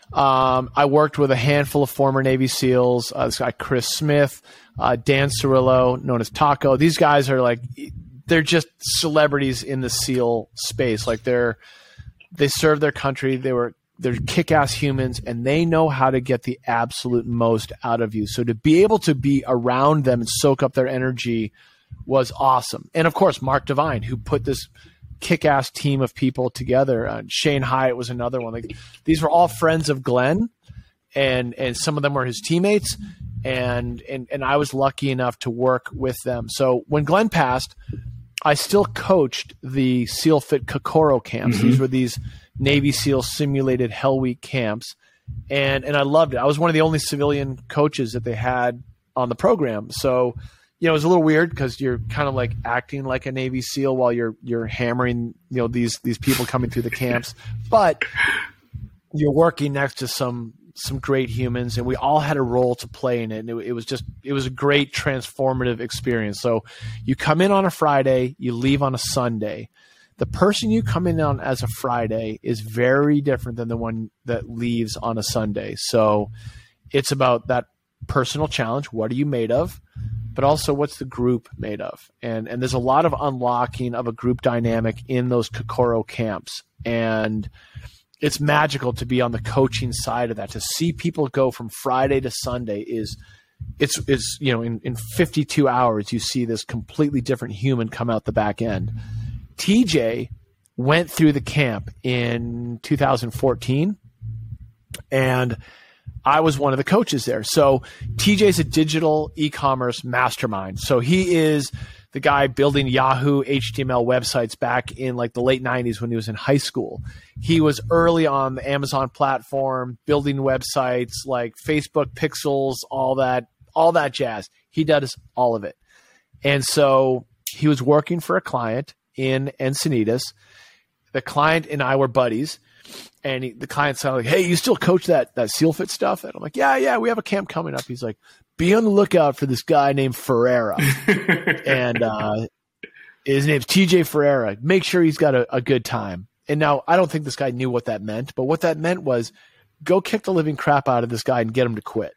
I worked with a handful of former Navy SEALs, this guy, Chris Smith, Dan Cirillo, known as Taco. These guys are they're just celebrities in the SEAL space. Like they serve their country. They're kick-ass humans, and they know how to get the absolute most out of you. So to be able to be around them and soak up their energy was awesome. And of course, Mark Devine, who put this kick-ass team of people together. Shane Hyatt was another one. These were all friends of Glenn, and some of them were his teammates, and I was lucky enough to work with them. So when Glenn passed, I still coached the SEAL Fit Kokoro camps. Mm-hmm. These were these Navy SEAL simulated Hell Week camps, and I loved it. I was one of the only civilian coaches that they had on the program. So it was a little weird because you're kind of like acting like a Navy SEAL while you're hammering, these people coming through the camps, but you're working next to some great humans, and we all had a role to play in it. And it was a great transformative experience. So you come in on a Friday, you leave on a Sunday. The person you come in on as a Friday is very different than the one that leaves on a Sunday. So it's about that personal challenge. What are you made of? But also, what's the group made of? And there's a lot of unlocking of a group dynamic in those Kokoro camps. And it's magical to be on the coaching side of that. To see people go from Friday to Sunday it's in 52 hours, you see this completely different human come out the back end. TJ went through the camp in 2014, and I was one of the coaches there. So TJ's a digital e-commerce mastermind. So he is the guy building Yahoo HTML websites back in the late 90s when he was in high school. He was early on the Amazon platform, building websites like Facebook Pixels, all that jazz. He does all of it. And so he was working for a client in Encinitas. The client and I were buddies. And the client sounded like, hey, you still coach that SEAL Fit stuff? And I'm like, yeah, we have a camp coming up. He's like, be on the lookout for this guy named Ferreira. And his name's TJ Ferreira. Make sure he's got a good time. And now I don't think this guy knew what that meant, but what that meant was go kick the living crap out of this guy and get him to quit.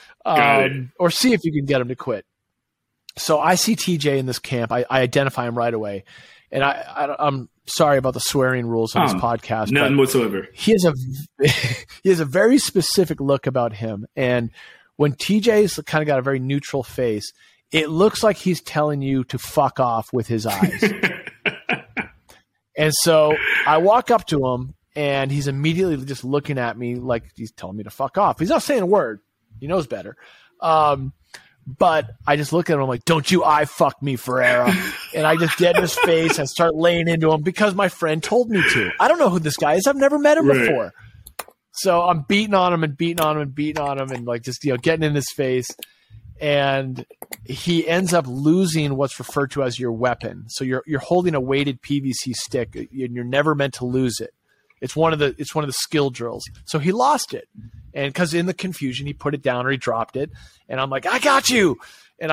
Or see if you can get him to quit. So I see TJ in this camp. I identify him right away. And I'm sorry about the swearing rules on this podcast. None whatsoever. He has a very specific look about him. And when TJ's kind of got a very neutral face, it looks like he's telling you to fuck off with his eyes. And so I walk up to him, and he's immediately just looking at me like he's telling me to fuck off. He's not saying a word. He knows better. But I just look at him like, don't you fuck me, Ferreira. And I just get in his face and start laying into him because my friend told me to. I don't know who this guy is. I've never met him before. So I'm beating on him and just, getting in his face. And he ends up losing what's referred to as your weapon. So you're holding a weighted PVC stick, and you're never meant to lose it. It's one of the skill drills. So he lost it. And because in the confusion, he put it down or he dropped it. And I'm like, I got you. And I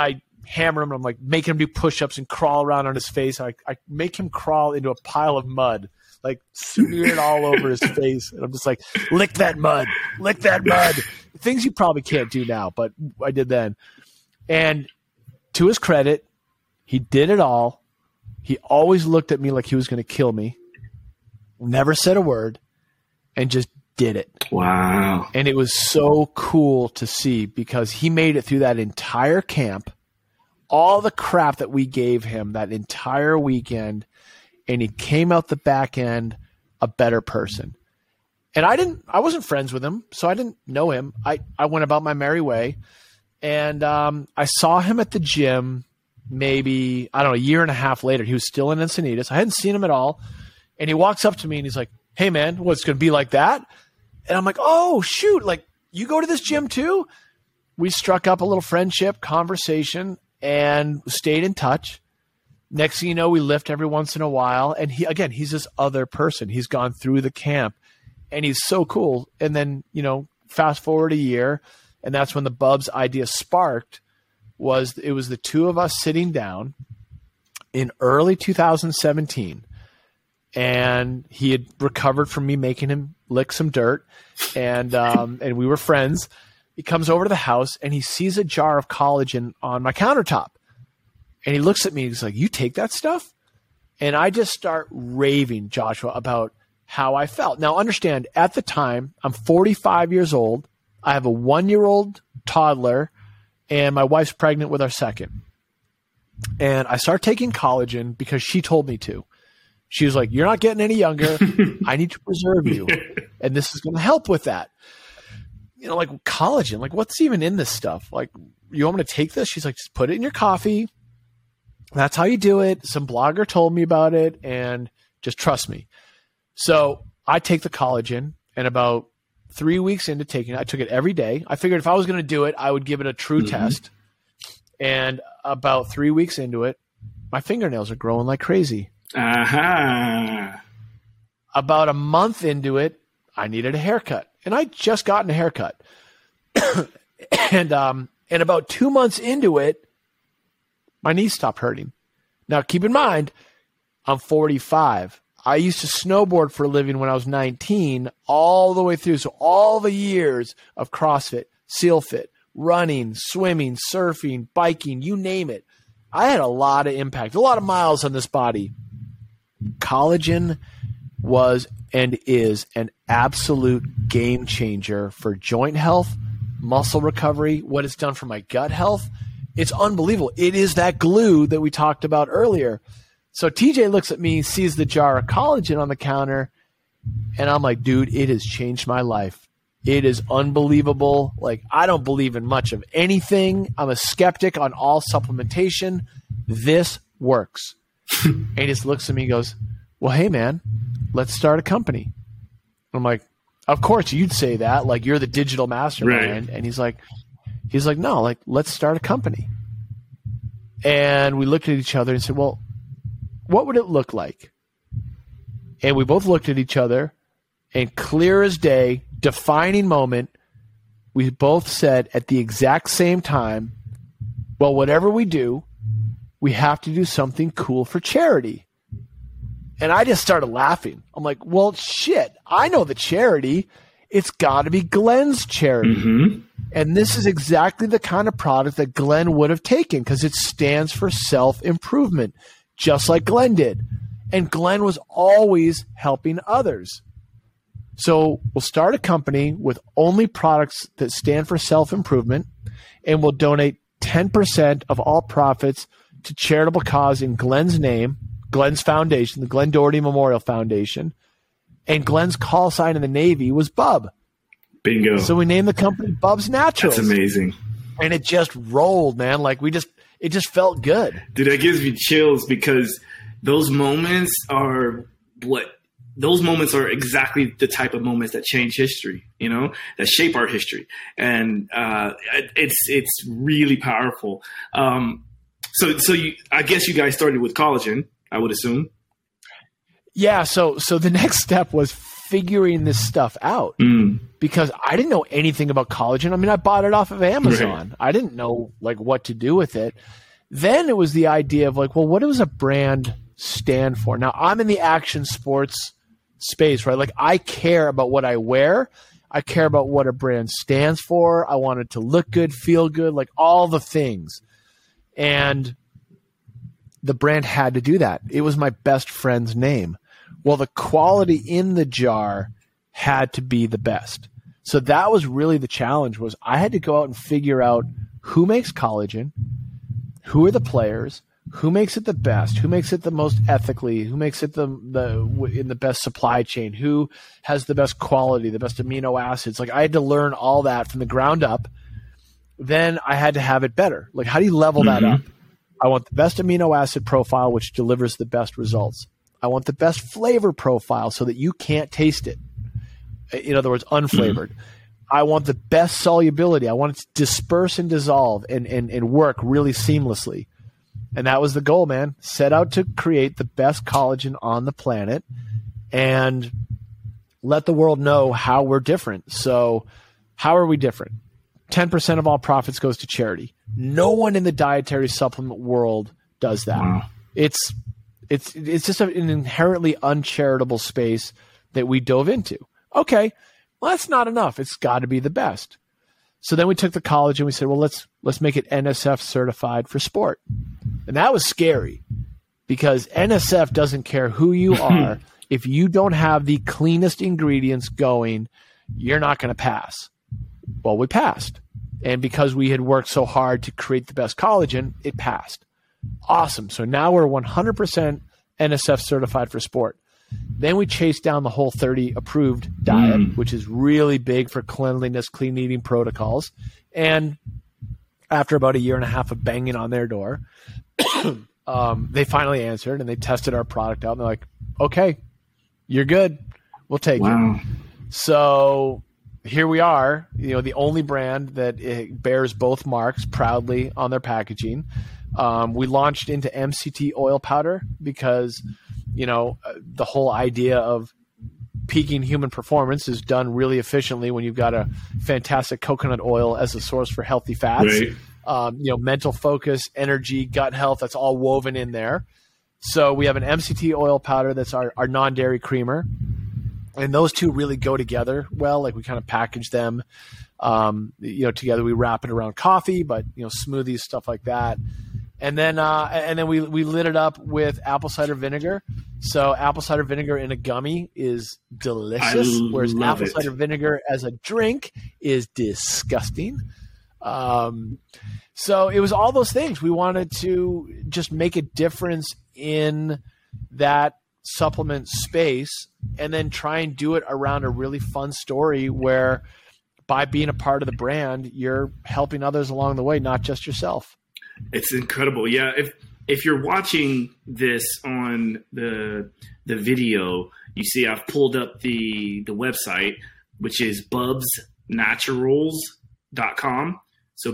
hammer him. I'm like making him do push-ups and crawl around on his face. I make him crawl into a pile of mud, like smear it all over his face. And I'm just like, lick that mud. Things you probably can't do now, but I did then. And to his credit, he did it all. He always looked at me like he was going to kill me. Never said a word and just did it. Wow. And it was so cool to see because he made it through that entire camp, all the crap that we gave him that entire weekend, and he came out the back end a better person. And I wasn't friends with him, so I didn't know him. I went about my merry way, and I saw him at the gym maybe, I don't know, a year and a half later. He was still in Encinitas. I hadn't seen him at all. And he walks up to me and he's like, "Hey man, what's going to be like that?" And I'm like, "Oh shoot, like you go to this gym too?" We struck up a little friendship, conversation, and stayed in touch. Next thing you know, we lift every once in a while. And he's this other person. He's gone through the camp and he's so cool. And then, fast forward a year, and that's when the Bubs idea sparked. It was the two of us sitting down in early 2017. And he had recovered from me making him lick some dirt, and we were friends. He comes over to the house and he sees a jar of collagen on my countertop, and he looks at me and he's like, "You take that stuff?" And I just start raving, Joshua, about how I felt. Now, understand, at the time, I'm 45 years old. I have a 1-year-old toddler, and my wife's pregnant with our second. And I start taking collagen because she told me to. She was like, "You're not getting any younger. I need to preserve you. And this is going to help with that." Like collagen, like what's even in this stuff? Like, you want me to take this? She's like, "Just put it in your coffee. That's how you do it. Some blogger told me about it, and just trust me." So I take the collagen, and about 3 weeks into taking it, I took it every day. I figured if I was going to do it, I would give it a true test. And about 3 weeks into it, my fingernails are growing like crazy. Aha. About a month into it, I needed a haircut, and I just gotten a haircut. and about 2 months into it, my knees stopped hurting. Now, keep in mind, I'm 45. I used to snowboard for a living when I was 19, all the way through. So all the years of CrossFit, SealFit, running, swimming, surfing, biking, you name it. I had a lot of impact, a lot of miles on this body. Collagen was and is an absolute game changer for joint health, muscle recovery, what it's done for my gut health. It's unbelievable. It is that glue that we talked about earlier. So TJ looks at me, sees the jar of collagen on the counter, and I'm like, "Dude, it has changed my life. It is unbelievable. Like, I don't believe in much of anything. I'm a skeptic on all supplementation. This works." And he just looks at me and goes, "Well, hey, man, let's start a company." I'm like, "Of course you'd say that. Like, you're the digital mastermind." Right. And he's like, "No, like, let's start a company." And we looked at each other and said, "Well, what would it look like?" And we both looked at each other, and clear as day, defining moment, we both said at the exact same time, "Well, whatever we do, we have to do something cool for charity." And I just started laughing. I'm like, "Well, shit, I know the charity. It's got to be Glenn's charity." Mm-hmm. And this is exactly the kind of product that Glenn would have taken because it stands for self-improvement, just like Glenn did. And Glenn was always helping others. So we'll start a company with only products that stand for self-improvement, and we'll donate 10% of all profits to charitable cause in Glenn's name, Glenn's foundation, the Glenn Doherty Memorial Foundation. And Glenn's call sign in the Navy was Bub. Bingo. So we named the company Bubs Naturals. That's amazing. And it just rolled, man. Like it just felt good. Dude, that gives me chills because those moments are exactly the type of moments that change history, that shape our history. And it's really powerful. So I guess you guys started with collagen, I would assume. Yeah. So the next step was figuring this stuff out because I didn't know anything about collagen. I mean, I bought it off of Amazon. Right. I didn't know like what to do with it. Then it was the idea of like, well, what does a brand stand for? Now, I'm in the action sports space, right? Like, I care about what I wear. I care about what a brand stands for. I want it to look good, feel good, like all the things. And the brand had to do that. It was my best friend's name. Well, the quality in the jar had to be the best. So that was really the challenge, was I had to go out and figure out who makes collagen, who are the players, who makes it the best, who makes it the most ethically, who makes it in the best supply chain, who has the best quality, the best amino acids. Like, I had to learn all that from the ground up. Then I had to have it better. Like, how do you level that up? I want the best amino acid profile, which delivers the best results. I want the best flavor profile so that you can't taste it. In other words, unflavored. I want the best solubility. I want it to disperse and dissolve and work really seamlessly. And that was the goal, man. Set out to create the best collagen on the planet and let the world know how we're different. So how are we different? 10% of all profits goes to charity. No one in the dietary supplement world does that. Wow. It's just an inherently uncharitable space that we dove into. Okay, well, that's not enough. It's got to be the best. So then we took the collagen and we said, well, let's make it NSF certified for sport. And that was scary because NSF doesn't care who you are. If you don't have the cleanest ingredients going, you're not going to pass. Well, we passed. And because we had worked so hard to create the best collagen, it passed. Awesome. So now we're 100% NSF certified for sport. Then we chased down the Whole30 approved diet, which is really big for cleanliness, clean eating protocols. And after about a year and a half of banging on their door, they finally answered and they tested our product out. And they're like, okay, you're good. We'll take it. So here we are, the only brand that bears both marks proudly on their packaging. We launched into MCT oil powder because, the whole idea of peaking human performance is done really efficiently when you've got a fantastic coconut oil as a source for healthy fats. Right. Mental focus, energy, gut health, that's all woven in there. So we have an MCT oil powder that's our non-dairy creamer. And those two really go together well. Like, we kind of package them, together. We wrap it around coffee, but smoothies, stuff like that. And then we lit it up with apple cider vinegar. So apple cider vinegar in a gummy is delicious, whereas apple cider vinegar as a drink is disgusting. So it was all those things. We wanted to just make a difference in that supplement space and then try and do it around a really fun story where by being a part of the brand, you're helping others along the way, not just yourself. It's incredible. Yeah. If you're watching this on the video, you see I've pulled up the website, which is bubsnaturals.com. So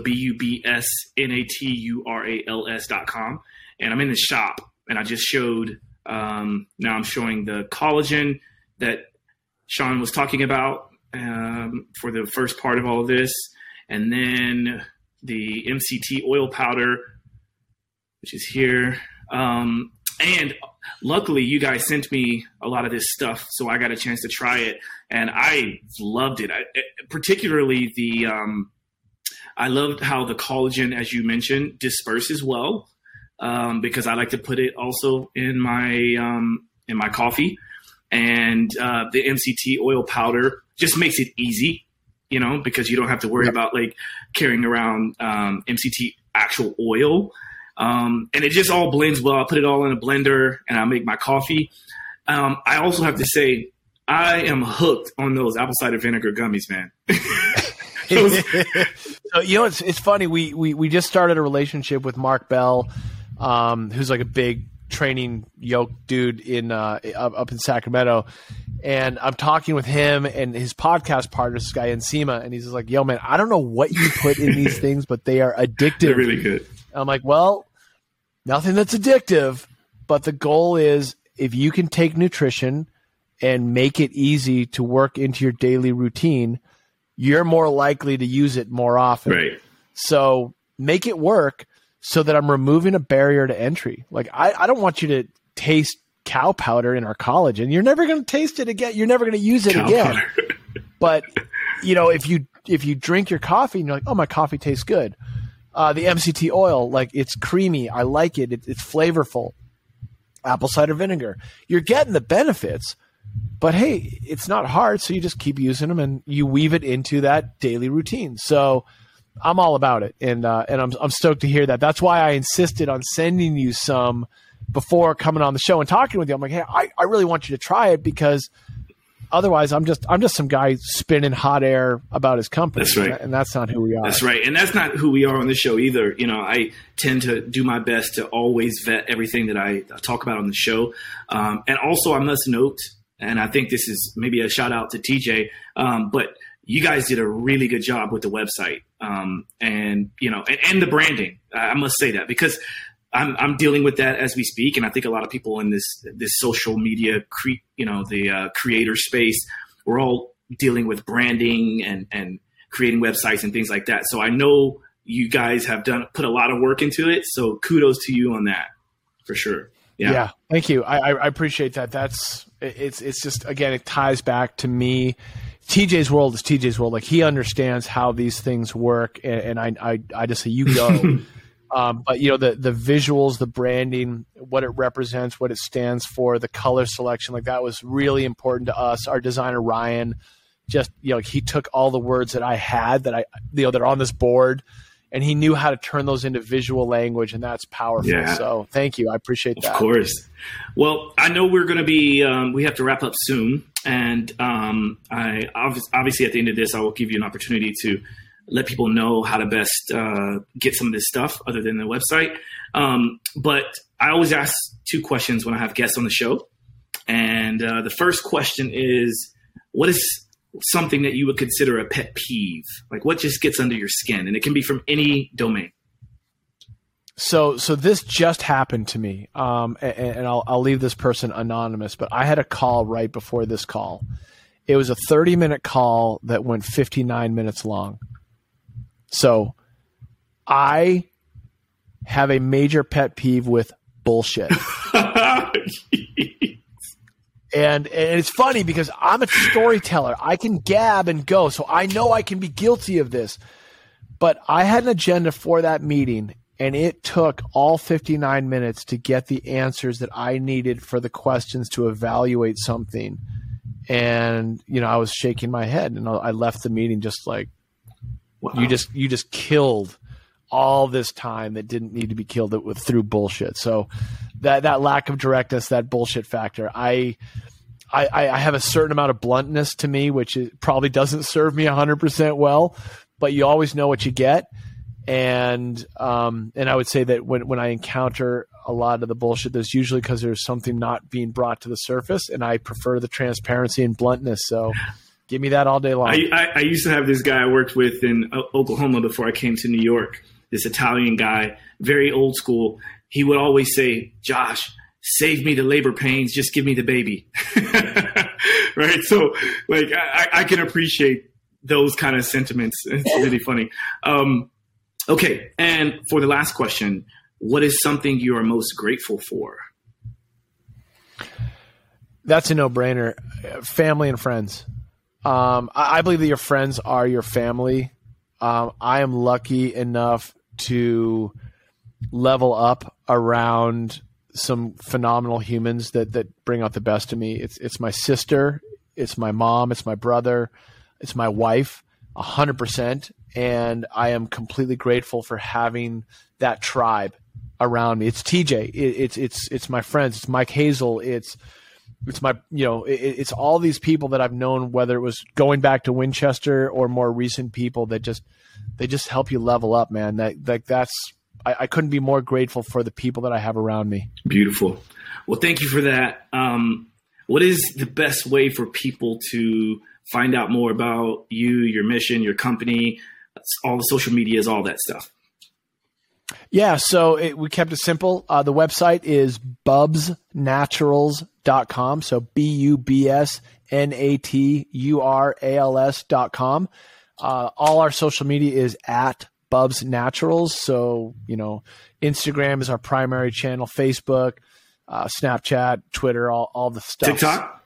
BUBSNATURALS.com. And I'm in the shop and I just showed, now I'm showing the collagen that Sean was talking about for the first part of all of this. And then the MCT oil powder, which is here. And luckily you guys sent me a lot of this stuff, so I got a chance to try it and I loved it. Particularly I loved how the collagen, as you mentioned, disperses well, because I like to put it also in my coffee, and the MCT oil powder just makes it easy, because you don't have to worry about like carrying around MCT actual oil. And it just all blends well. I put it all in a blender and I make my coffee. I also have to say, I am hooked on those apple cider vinegar gummies, man. So, it's funny. We just started a relationship with Mark Bell, who's like a big training yoke dude up in Sacramento. And I'm talking with him and his podcast partner, this guy Enzima, and he's just like, yo, man, I don't know what you put in these things, but they are addictive. They're really good. And I'm like, well, nothing that's addictive, but the goal is if you can take nutrition and make it easy to work into your daily routine, you're more likely to use it more often. Right. So make it work so that I'm removing a barrier to entry. Like I don't want you to taste cow powder in our collagen. You're never going to taste it again. You're never going to use it again. But if you drink your coffee and you're like, oh, my coffee tastes good. The MCT oil, like it's creamy. I like it. It's flavorful. Apple cider vinegar. You're getting the benefits, but hey, it's not hard. So you just keep using them and you weave it into that daily routine. So I'm all about it. And I'm stoked to hear that. That's why I insisted on sending you some before coming on the show and talking with you. I'm like, hey, I really want you to try it, because otherwise I'm just some guy spinning hot air about his company. That's right. And that's not who we are. That's right. And that's not who we are on the show either. I tend to do my best to always vet everything that I talk about on the show. And also I must note, and I think this is maybe a shout out to TJ, but you guys did a really good job with the website. And the branding. I must say that, because I'm dealing with that as we speak, and I think a lot of people in this social media, the creator space, we're all dealing with branding and creating websites and things like that. So I know you guys have put a lot of work into it. So kudos to you on that, for sure. Yeah, thank you. I appreciate that. It's just, again, it ties back to me. TJ's world is TJ's world. Like, he understands how these things work, and I just say, you go. But the visuals, the branding, what it represents, what it stands for, the color selection, like that was really important to us. Our designer Ryan, just he took all the words that I had that that are on this board, and he knew how to turn those into visual language, and that's powerful. Yeah. So thank you, I appreciate that. Of course. Well, I know we're going to be we have to wrap up soon, and I obviously at the end of this, I will give you an opportunity to let people know how to best get some of this stuff other than the website. But I always ask 2 questions when I have guests on the show. And the first question is, what is something that you would consider a pet peeve? Like, what just gets under your skin? And it can be from any domain. So this just happened to me. And I'll leave this person anonymous, but I had a call right before this call. It was a 30-minute call that went 59 minutes long. So I have a major pet peeve with bullshit. And it's funny because I'm a storyteller. I can gab and go. So I know I can be guilty of this. But I had an agenda for that meeting, and it took all 59 minutes to get the answers that I needed for the questions to evaluate something. And, I was shaking my head, and I left the meeting just like, wow. You just killed all this time that didn't need to be killed through bullshit. So that lack of directness, that bullshit factor, I have a certain amount of bluntness to me, which probably doesn't serve me 100% well, but you always know what you get. And I would say that when I encounter a lot of the bullshit, there's usually because there's something not being brought to the surface, and I prefer the transparency and bluntness. So give me that all day long. I used to have this guy I worked with in Oklahoma before I came to New York, this Italian guy, very old school. He would always say, Josh, save me the labor pains, just give me the baby. Right? So like I can appreciate those kind of sentiments. It's really funny. Okay. And for the last question, what is something you are most grateful for? That's a no-brainer. Family and friends. I believe that your friends are your family. I am lucky enough to level up around some phenomenal humans that bring out the best of me. It's my sister, it's my mom, it's my brother, it's my wife, 100%. And I am completely grateful for having that tribe around me. It's TJ, it's my friends, it's Mike Hazel, it's my, it's all these people that I've known, whether it was going back to Winchester or more recent people that they just help you level up, man. I couldn't be more grateful for the people that I have around me. Beautiful. Well, thank you for that. What is the best way for people to find out more about you, your mission, your company, all the social medias, all that stuff? Yeah, so we kept it simple. The website is bubsnaturals.com. So BUBSNATURALS.com. All our social media is at Bubs Naturals. So, Instagram is our primary channel, Facebook, Snapchat, Twitter, all the stuff. TikTok?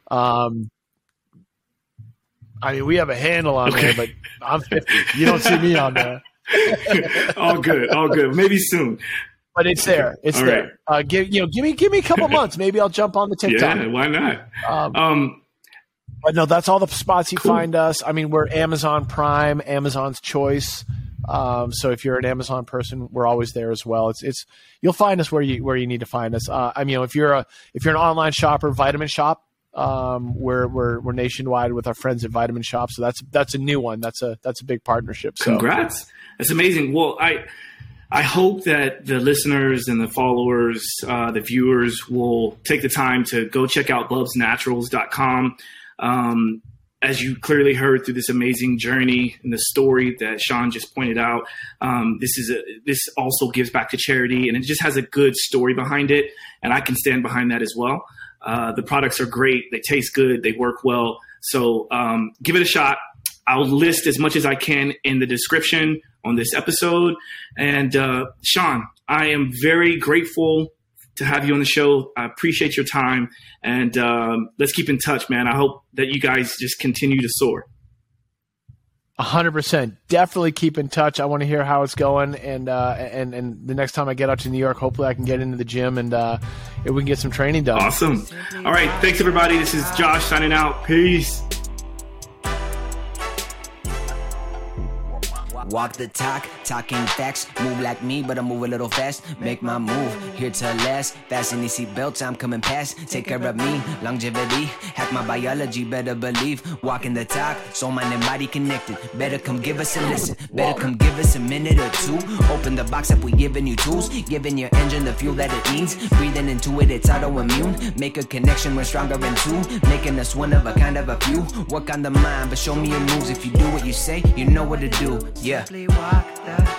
We have a handle on there, but I'm 50. You don't see me on there. All good. Maybe soon. But it's there. It's all there. Right. Give me a couple months. Maybe I'll jump on the TikTok. Yeah, why not? But no, that's all the spots you find us. We're Amazon Prime, Amazon's Choice. So if you're an Amazon person, we're always there as well. It's you'll find us where you need to find us. If you're an online shopper, Vitamin Shop. We're nationwide with our friends at Vitamin Shop. So that's a new one. That's a big partnership. So. Congrats. That's amazing. Well, I hope that the listeners and the followers, the viewers will take the time to go check out bubsnaturals.com. As you clearly heard through this amazing journey and the story that Sean just pointed out, this also gives back to charity, and it just has a good story behind it. And I can stand behind that as well. The products are great. They taste good. They work well. So give it a shot. I'll list as much as I can in the description on this episode. And Sean, I am very grateful to have you on the show. I appreciate your time. And let's keep in touch, man. I hope that you guys just continue to soar. 100%. Definitely keep in touch. I want to hear how it's going. And the next time I get out to New York, hopefully I can get into the gym and we can get some training done. Awesome. All right. Thanks, everybody. This is Josh signing out. Peace. Walk the talk, talking facts. Move like me, but I move a little fast. Make my move, here to last. Fasten these seatbelts, I'm coming past. Take care of me, longevity. Hack my biology, better believe. Walking the talk, soul, mind, and body connected. Better come give us a listen. Better come give us a minute or two. Open the box up, we giving you tools. Giving your engine the fuel that it needs. Breathing into it, it's autoimmune. Make a connection, we're stronger in two. Making us one of a kind of a few. Work on the mind, but show me your moves. If you do what you say, you know what to do. Yeah. Simply walk the